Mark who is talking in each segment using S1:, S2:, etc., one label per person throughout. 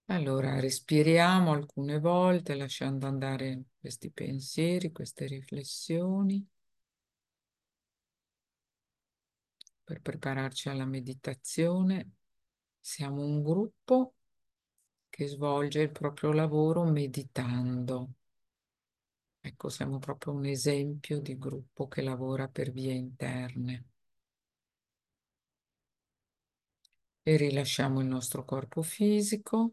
S1: Allora, respiriamo alcune volte lasciando andare questi pensieri, queste riflessioni per prepararci alla meditazione. Siamo un gruppo che svolge il proprio lavoro meditando. Ecco, siamo proprio un esempio di gruppo che lavora per vie interne. E rilasciamo il nostro corpo fisico,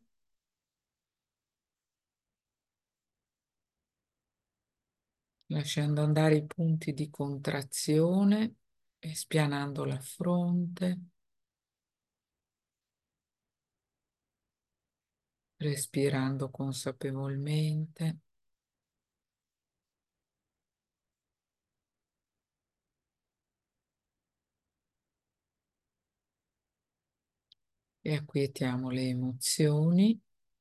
S1: lasciando andare i punti di contrazione e spianando la fronte. Respirando consapevolmente e acquietiamo le emozioni,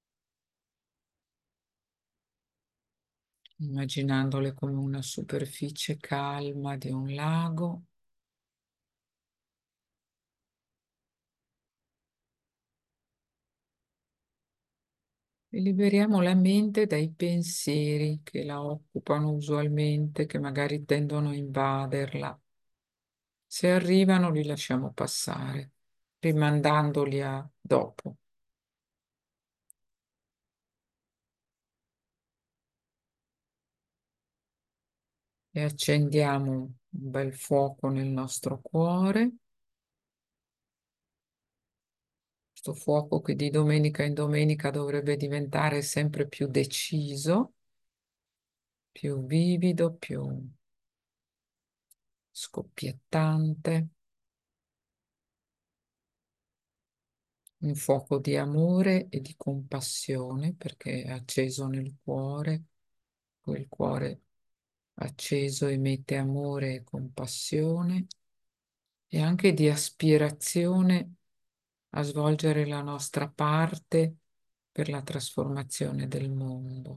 S1: immaginandole come una superficie calma di un lago e liberiamo la mente dai pensieri che la occupano usualmente, che magari tendono a invaderla. Se arrivano, li lasciamo passare, rimandandoli a dopo. E accendiamo un bel fuoco nel nostro cuore. Questo fuoco che di domenica in domenica dovrebbe diventare sempre più deciso, più vivido, più scoppiettante, un fuoco di amore e di compassione perché è acceso nel cuore, quel cuore acceso emette amore e compassione e anche di aspirazione a svolgere la nostra parte per la trasformazione del mondo.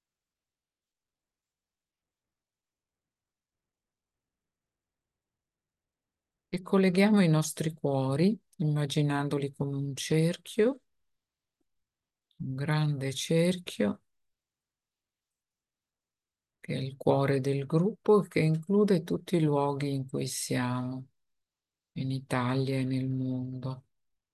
S1: E colleghiamo i nostri cuori, immaginandoli come un cerchio, un grande cerchio, che è il cuore del gruppo, che include tutti i luoghi in cui siamo, in Italia e nel mondo.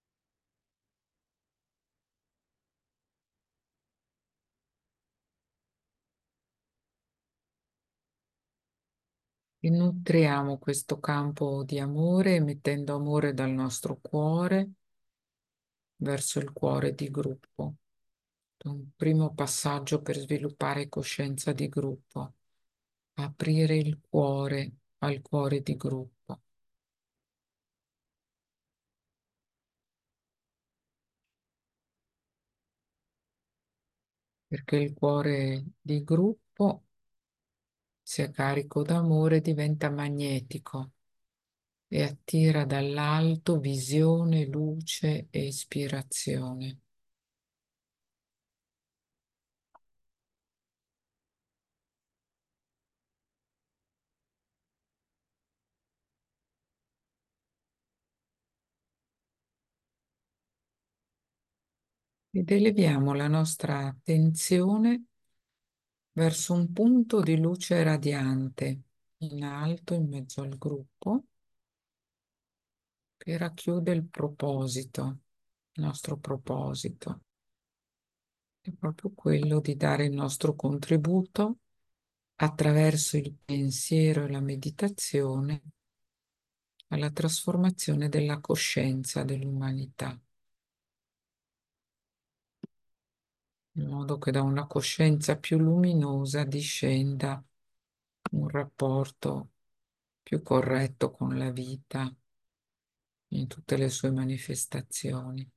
S1: E nutriamo questo campo di amore, mettendo amore dal nostro cuore verso il cuore di gruppo. Un primo passaggio per sviluppare coscienza di gruppo, aprire il cuore al cuore di gruppo. Perché il cuore di gruppo, se è carico d'amore, diventa magnetico e attira dall'alto visione, luce e ispirazione. Ed eleviamo la nostra attenzione verso un punto di luce radiante in alto in mezzo al gruppo che racchiude il proposito, il nostro proposito, è proprio quello di dare il nostro contributo attraverso il pensiero e la meditazione alla trasformazione della coscienza dell'umanità, in modo che da una coscienza più luminosa discenda un rapporto più corretto con la vita in tutte le sue manifestazioni.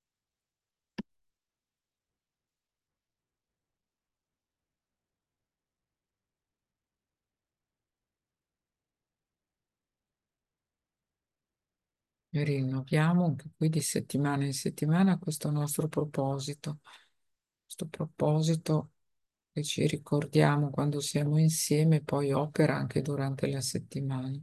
S1: E rinnoviamo anche qui di settimana in settimana questo proposito che ci ricordiamo quando siamo insieme, poi opera anche durante la settimana.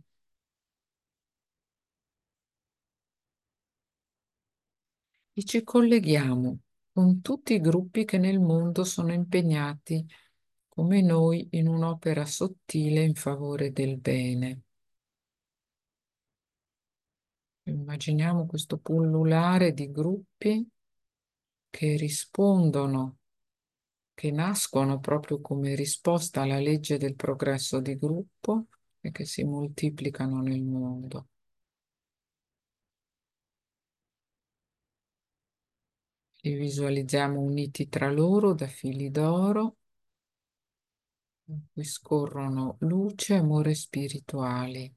S1: E ci colleghiamo con tutti i gruppi che nel mondo sono impegnati come noi in un'opera sottile in favore del bene. Immaginiamo questo pullulare di gruppi che rispondono, che nascono proprio come risposta alla legge del progresso di gruppo e che si moltiplicano nel mondo. Li visualizziamo uniti tra loro da fili d'oro, in cui scorrono luce e amore spirituali,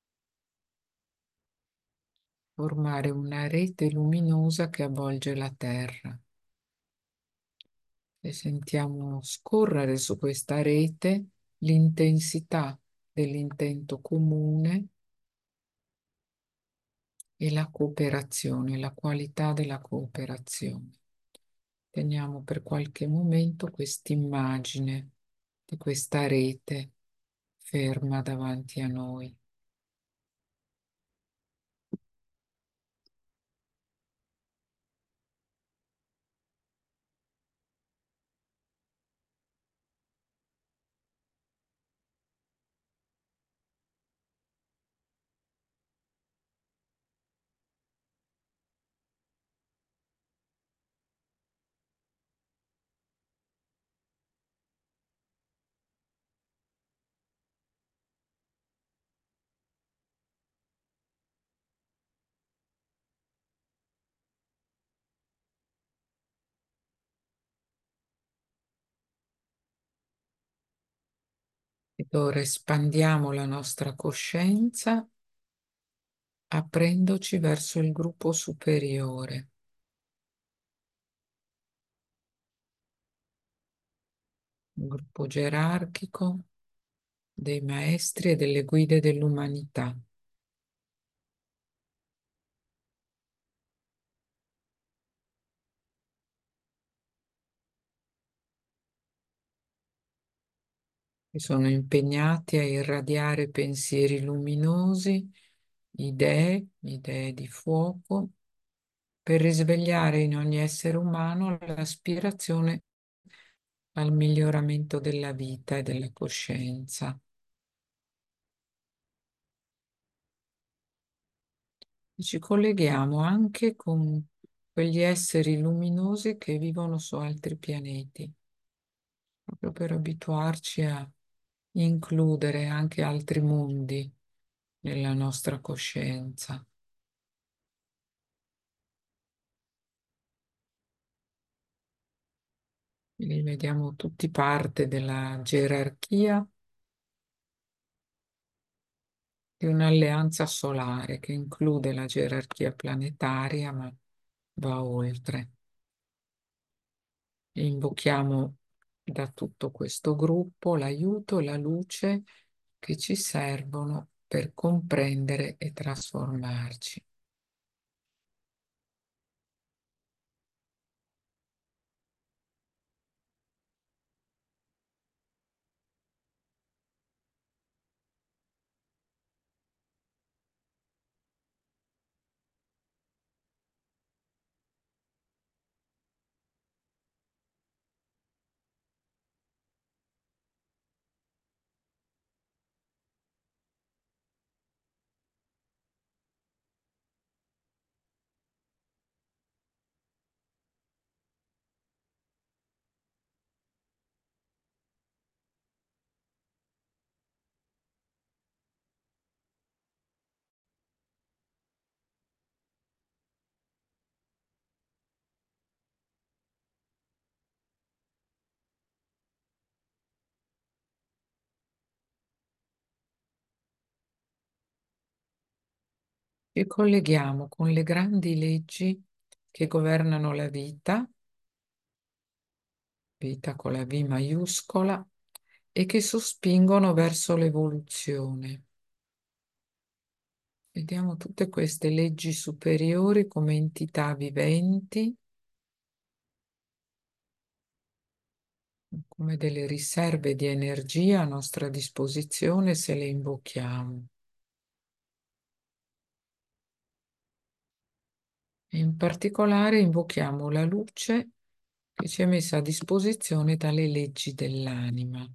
S1: formare una rete luminosa che avvolge la terra. E sentiamo scorrere su questa rete l'intensità dell'intento comune e la cooperazione, la qualità della cooperazione. Teniamo per qualche momento quest'immagine di questa rete ferma davanti a noi. Ed ora espandiamo la nostra coscienza aprendoci verso il gruppo superiore, un gruppo gerarchico dei maestri e delle guide dell'umanità. Che sono impegnati a irradiare pensieri luminosi, idee di fuoco, per risvegliare in ogni essere umano l'aspirazione al miglioramento della vita e della coscienza. E ci colleghiamo anche con quegli esseri luminosi che vivono su altri pianeti, proprio per abituarci a includere anche altri mondi nella nostra coscienza. Li vediamo tutti parte della gerarchia di un'alleanza solare che include la gerarchia planetaria, ma va oltre. E invochiamo da tutto questo gruppo l'aiuto e la luce che ci servono per comprendere e trasformarci. Ci colleghiamo con le grandi leggi che governano la vita, vita con la V maiuscola, e che sospingono verso l'evoluzione. Vediamo tutte queste leggi superiori come entità viventi, come delle riserve di energia a nostra disposizione se le invochiamo. E in particolare invochiamo la luce che ci è messa a disposizione dalle leggi dell'anima.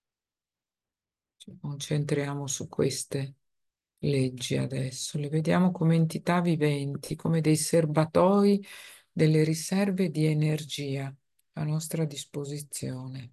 S1: Ci concentriamo su queste leggi adesso, le vediamo come entità viventi, come dei serbatoi delle riserve di energia a nostra disposizione.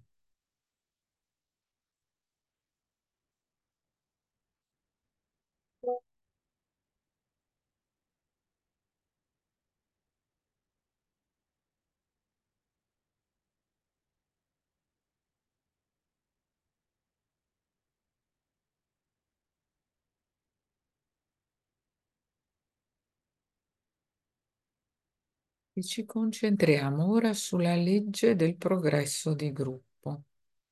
S1: E ci concentriamo ora sulla legge del progresso di gruppo.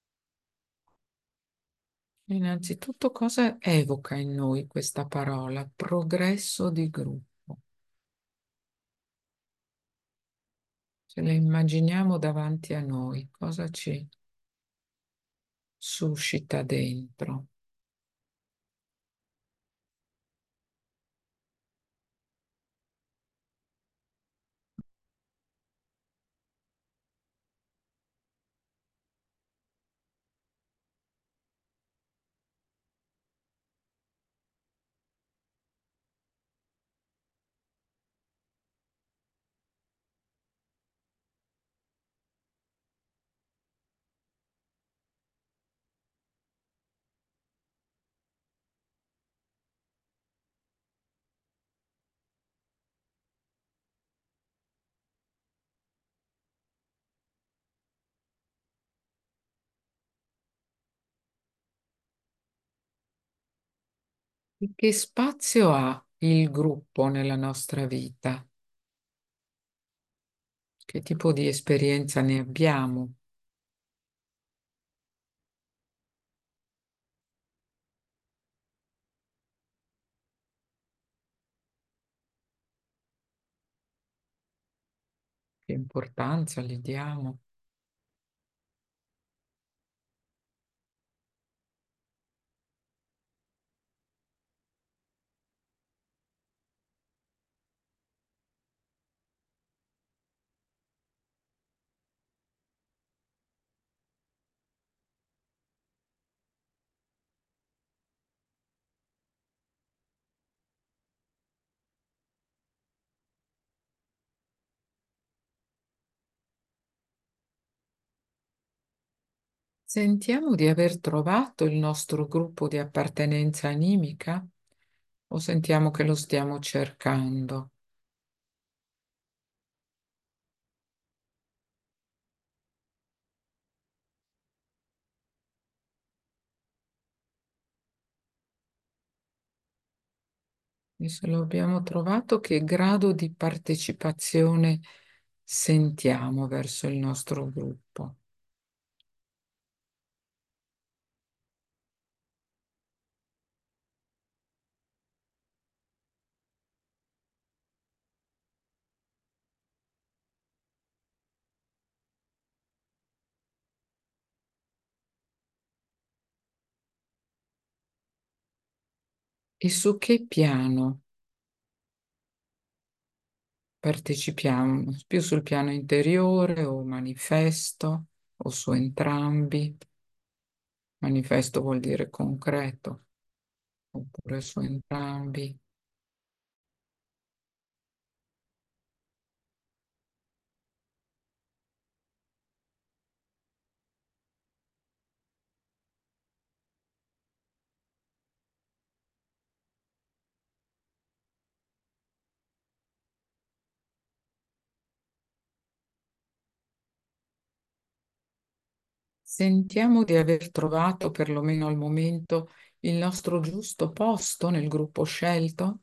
S1: Innanzitutto, cosa evoca in noi questa parola, progresso di gruppo? Se la immaginiamo davanti a noi, cosa ci suscita dentro? E che spazio ha il gruppo nella nostra vita? Che tipo di esperienza ne abbiamo? Che importanza gli diamo? Sentiamo di aver trovato il nostro gruppo di appartenenza animica o sentiamo che lo stiamo cercando? E se lo abbiamo trovato, che grado di partecipazione sentiamo verso il nostro gruppo? E su che piano partecipiamo? Più sul piano interiore o manifesto o su entrambi? Manifesto vuol dire concreto, oppure su entrambi. Sentiamo di aver trovato, perlomeno al momento, il nostro giusto posto nel gruppo scelto?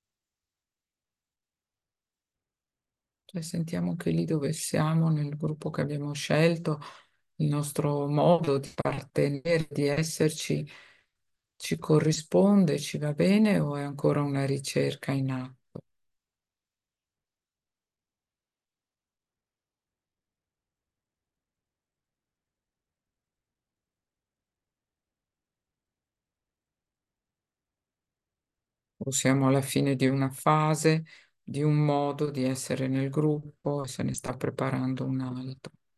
S1: Cioè, sentiamo che lì dove siamo, nel gruppo che abbiamo scelto, il nostro modo di appartenere, di esserci, ci corrisponde, ci va bene o è ancora una ricerca in atto? O siamo alla fine di una fase, di un modo di essere nel gruppo e se ne sta preparando un altro?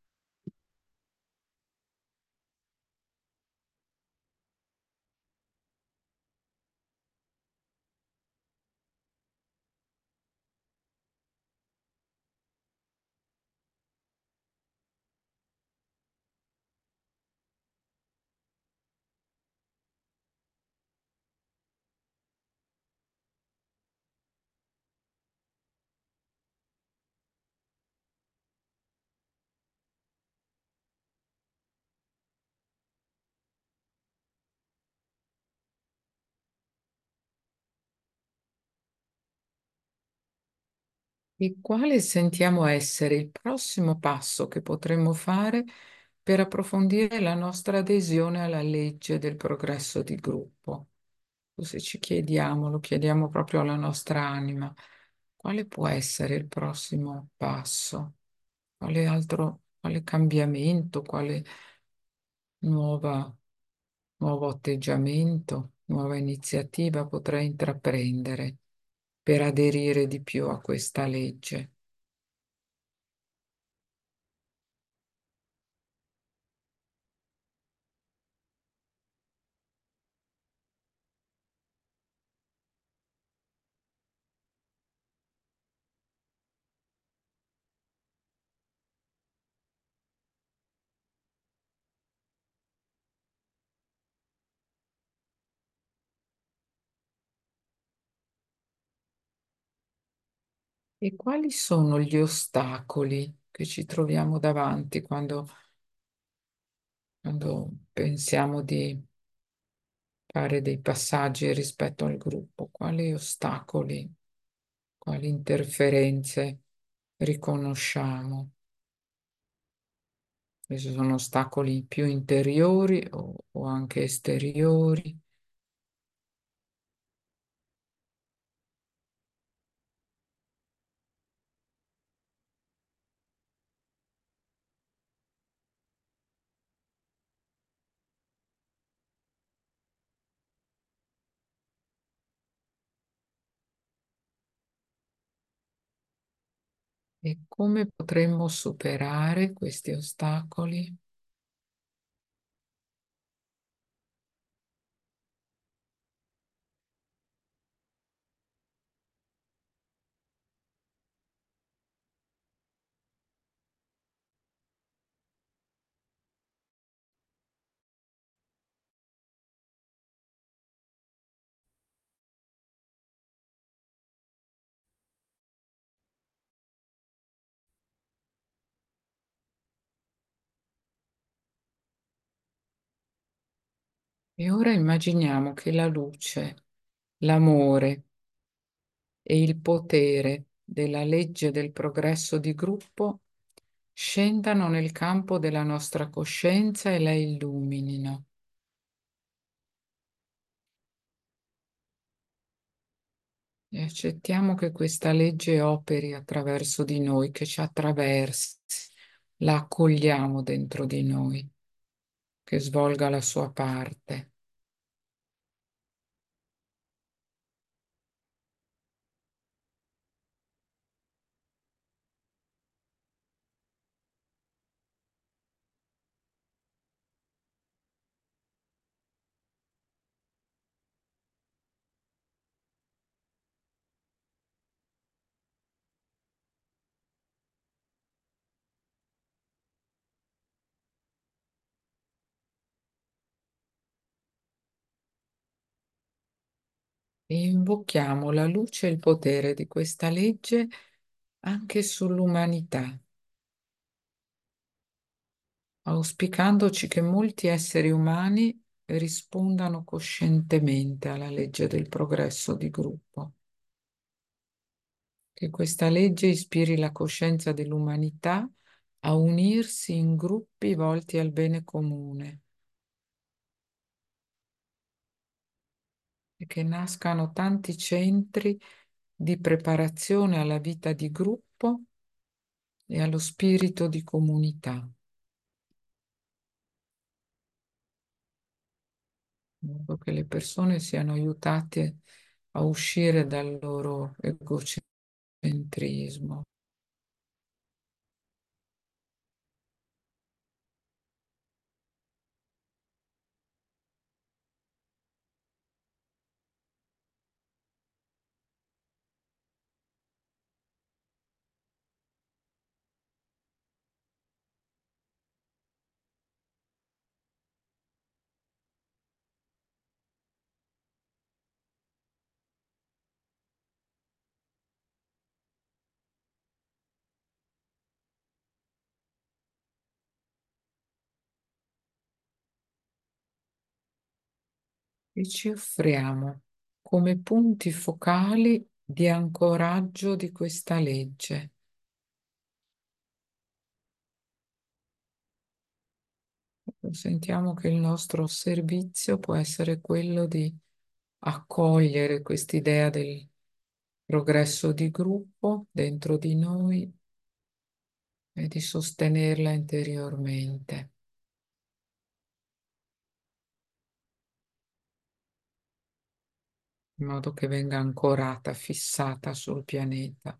S1: E quale sentiamo essere il prossimo passo che potremmo fare per approfondire la nostra adesione alla legge del progresso di gruppo? Se ci chiediamo, lo chiediamo proprio alla nostra anima, quale può essere il prossimo passo? Quale altro, quale cambiamento, quale nuova, nuovo atteggiamento, nuova iniziativa potrei intraprendere per aderire di più a questa legge? E quali sono gli ostacoli che ci troviamo davanti quando pensiamo di fare dei passaggi rispetto al gruppo? Quali ostacoli, quali interferenze riconosciamo? Se sono ostacoli più interiori o anche esteriori? E come potremmo superare questi ostacoli? E ora immaginiamo che la luce, l'amore e il potere della legge del progresso di gruppo scendano nel campo della nostra coscienza e la illuminino. E accettiamo che questa legge operi attraverso di noi, che ci attraversi, la accogliamo dentro di noi, che svolga la sua parte. E invochiamo la luce e il potere di questa legge anche sull'umanità, auspicandoci che molti esseri umani rispondano coscientemente alla legge del progresso di gruppo, che questa legge ispiri la coscienza dell'umanità a unirsi in gruppi volti al bene comune e che nascano tanti centri di preparazione alla vita di gruppo e allo spirito di comunità, in modo che le persone siano aiutate a uscire dal loro egocentrismo. E ci offriamo come punti focali di ancoraggio di questa legge. Sentiamo che il nostro servizio può essere quello di accogliere quest'idea del progresso di gruppo dentro di noi e di sostenerla interiormente, in modo che venga ancorata, fissata sul pianeta.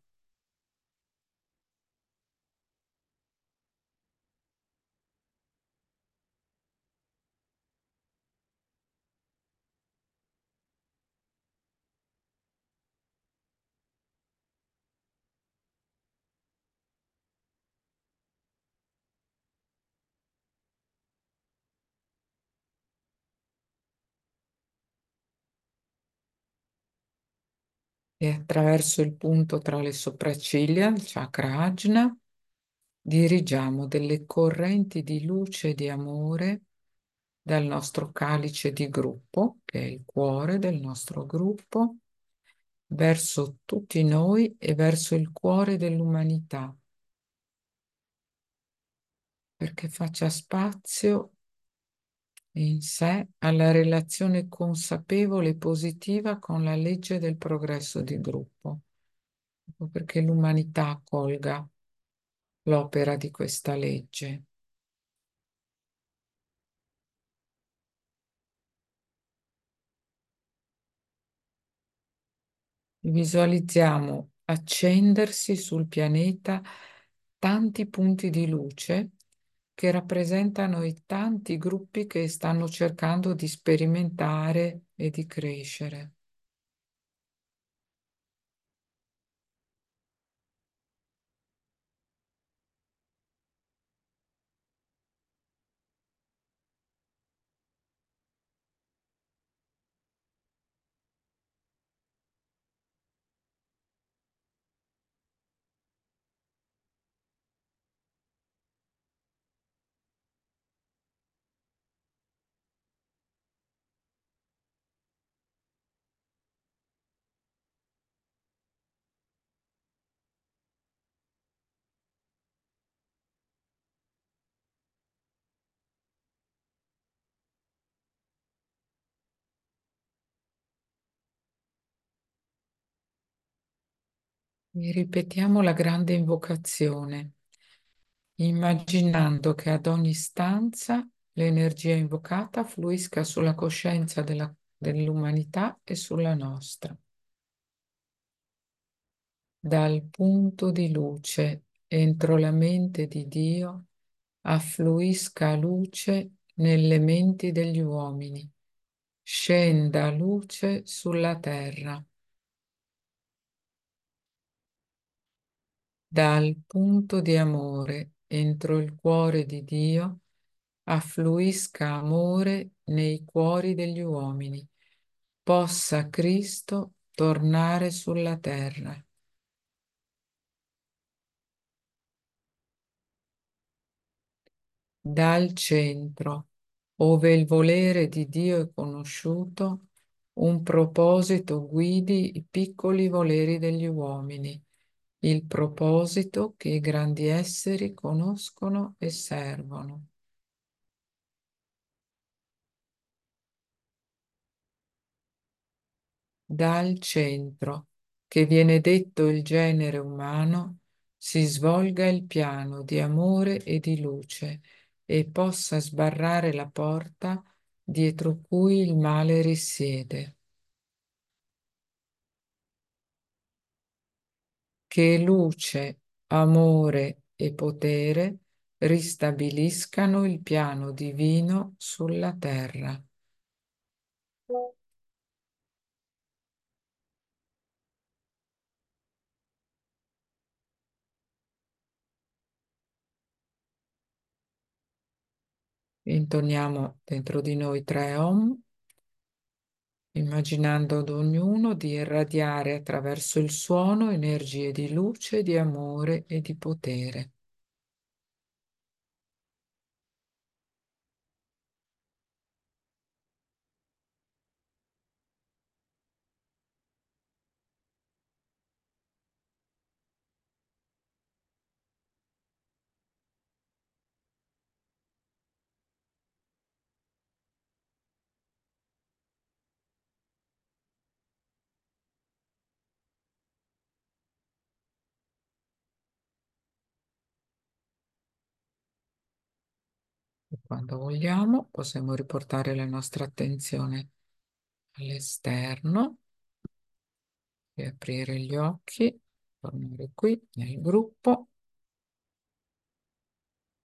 S1: E attraverso il punto tra le sopracciglia, il chakra Ajna, dirigiamo delle correnti di luce e di amore dal nostro calice di gruppo, che è il cuore del nostro gruppo, verso tutti noi e verso il cuore dell'umanità, perché faccia spazio in sé alla relazione consapevole e positiva con la legge del progresso di gruppo, proprio perché l'umanità accolga l'opera di questa legge. Visualizziamo accendersi sul pianeta tanti punti di luce che rappresentano i tanti gruppi che stanno cercando di sperimentare e di crescere. E ripetiamo la grande invocazione, immaginando che ad ogni stanza l'energia invocata fluisca sulla coscienza dell'umanità e sulla nostra. Dal punto di luce entro la mente di Dio affluisca luce nelle menti degli uomini, scenda luce sulla terra. Dal punto di amore entro il cuore di Dio affluisca amore nei cuori degli uomini, possa Cristo tornare sulla terra. Dal centro, ove il volere di Dio è conosciuto, un proposito guidi i piccoli voleri degli uomini, il proposito che i grandi esseri conoscono e servono. Dal centro, che viene detto il genere umano, si svolga il piano di amore e di luce e possa sbarrare la porta dietro cui il male risiede. Che luce, amore e potere ristabiliscano il piano divino sulla terra. Intoniamo dentro di noi 3 Om, immaginando ad ognuno di irradiare attraverso il suono energie di luce, di amore e di potere. quando vogliamo, possiamo riportare la nostra attenzione all'esterno e aprire gli occhi, tornare qui nel gruppo